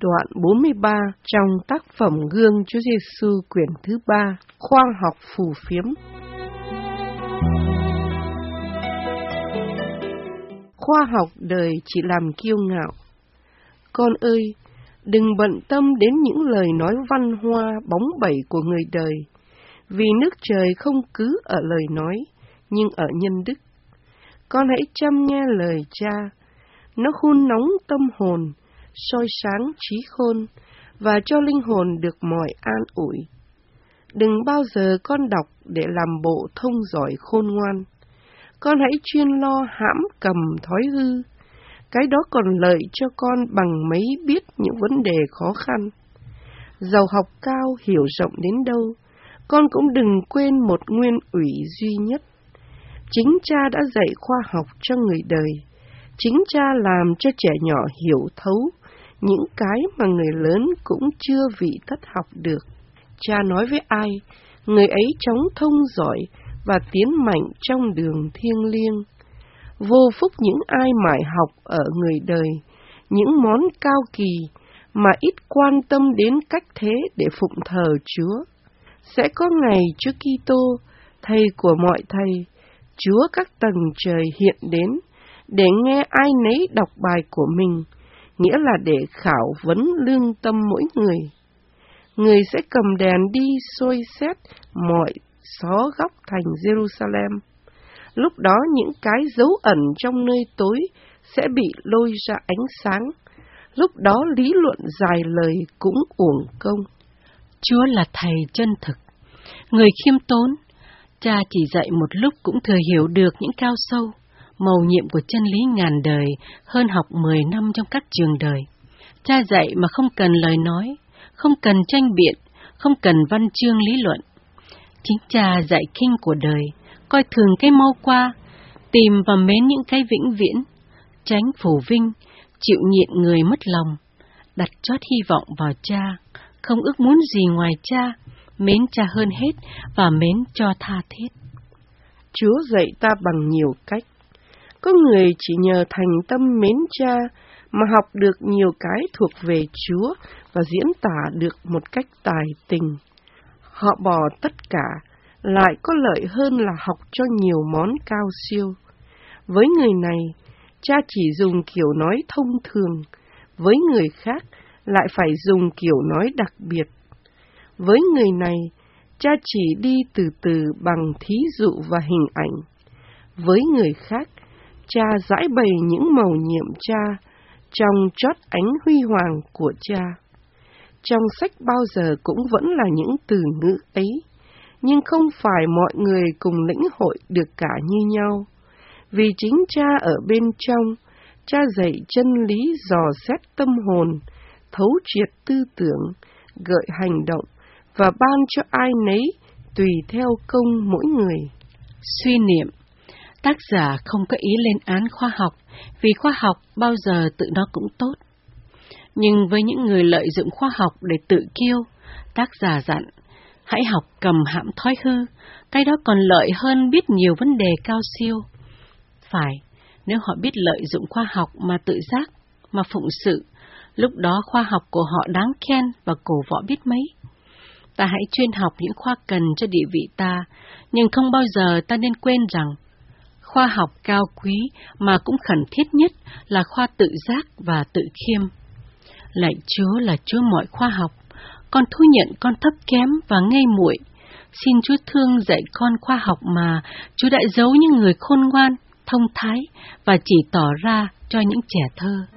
đoạn 43 trong tác phẩm Gương Chúa Giêsu quyển thứ 3, khoa học phù phiếm. Khoa học đời chỉ làm kiêu ngạo. Con ơi, đừng bận tâm đến những lời nói văn hoa bóng bẩy của người đời, vì nước trời không cứ ở lời nói, nhưng ở nhân đức. Con hãy chăm nghe lời Cha, nó hun nóng tâm hồn, soi sáng trí khôn, và cho linh hồn được mọi an ủi. Đừng bao giờ con đọc để làm bộ thông giỏi khôn ngoan. Con hãy chuyên lo hãm cầm thói hư, cái đó còn lợi cho con bằng mấy biết những vấn đề khó khăn. Dầu học cao hiểu rộng đến đâu, con cũng đừng quên một nguyên ủy duy nhất. Chính Cha đã dạy khoa học cho người đời. Chính Cha làm cho trẻ nhỏ hiểu thấu những cái mà người lớn cũng chưa vị thất học được. Cha nói với ai, người ấy chóng thông giỏi và tiến mạnh trong đường thiêng liêng. Vô phúc những ai mải học ở người đời những món cao kỳ mà ít quan tâm đến cách thế để phụng thờ Chúa. Sẽ có ngày Chúa Kitô, Thầy của mọi thầy, Chúa các tầng trời hiện đến để nghe ai nấy đọc bài của mình, nghĩa là để khảo vấn lương tâm mỗi người. Người sẽ cầm đèn đi soi xét mọi xó góc thành Jerusalem. Lúc đó những cái dấu ẩn trong nơi tối sẽ bị lôi ra ánh sáng. Lúc đó lý luận dài lời cũng uổng công. Chúa là Thầy chân thực, người khiêm tốn. Cha chỉ dạy một lúc cũng thừa hiểu được những cao sâu, mầu nhiệm của chân lý ngàn đời hơn học 10 năm trong các trường đời. Cha dạy mà không cần lời nói, không cần tranh biện, không cần văn chương lý luận. Chính Cha dạy kinh của đời, coi thường cái mau qua, tìm và mến những cái vĩnh viễn, tránh phù vinh, chịu nhịn người mất lòng, đặt chót hy vọng vào Cha, không ước muốn gì ngoài Cha, mến Cha hơn hết và mến cho tha thiết. Chúa dạy ta bằng nhiều cách. Có người chỉ nhờ thành tâm mến Cha mà học được nhiều cái thuộc về Chúa và diễn tả được một cách tài tình. Họ bỏ tất cả, lại có lợi hơn là học cho nhiều món cao siêu. Với người này, Cha chỉ dùng kiểu nói thông thường, với người khác lại phải dùng kiểu nói đặc biệt. Với người này, Cha chỉ đi từ từ bằng thí dụ và hình ảnh. Với người khác, Cha giải bày những mầu nhiệm Cha trong chót ánh huy hoàng của Cha. Trong sách bao giờ cũng vẫn là những từ ngữ ấy, nhưng không phải mọi người cùng lĩnh hội được cả như nhau. Vì chính Cha ở bên trong, Cha dạy chân lý dò xét tâm hồn, thấu triệt tư tưởng, gợi hành động và ban cho ai nấy tùy theo công mỗi người. Suy niệm. Tác giả không có ý lên án khoa học, vì khoa học bao giờ tự nó cũng tốt. Nhưng với những người lợi dụng khoa học để tự kiêu, tác giả dặn, hãy học cầm hãm thói hư, cái đó còn lợi hơn biết nhiều vấn đề cao siêu. Phải, nếu họ biết lợi dụng khoa học mà tự giác, mà phụng sự, lúc đó khoa học của họ đáng khen và cổ võ biết mấy. Ta hãy chuyên học những khoa cần cho địa vị ta, nhưng không bao giờ ta nên quên rằng, khoa học cao quý mà cũng khẩn thiết nhất là khoa tự giác và tự khiêm. Lạy Chúa là Chúa mọi khoa học, con thú nhận con thấp kém và ngây muội. Xin Chúa thương dạy con khoa học mà Chúa đã giấu những người khôn ngoan, thông thái và chỉ tỏ ra cho những trẻ thơ.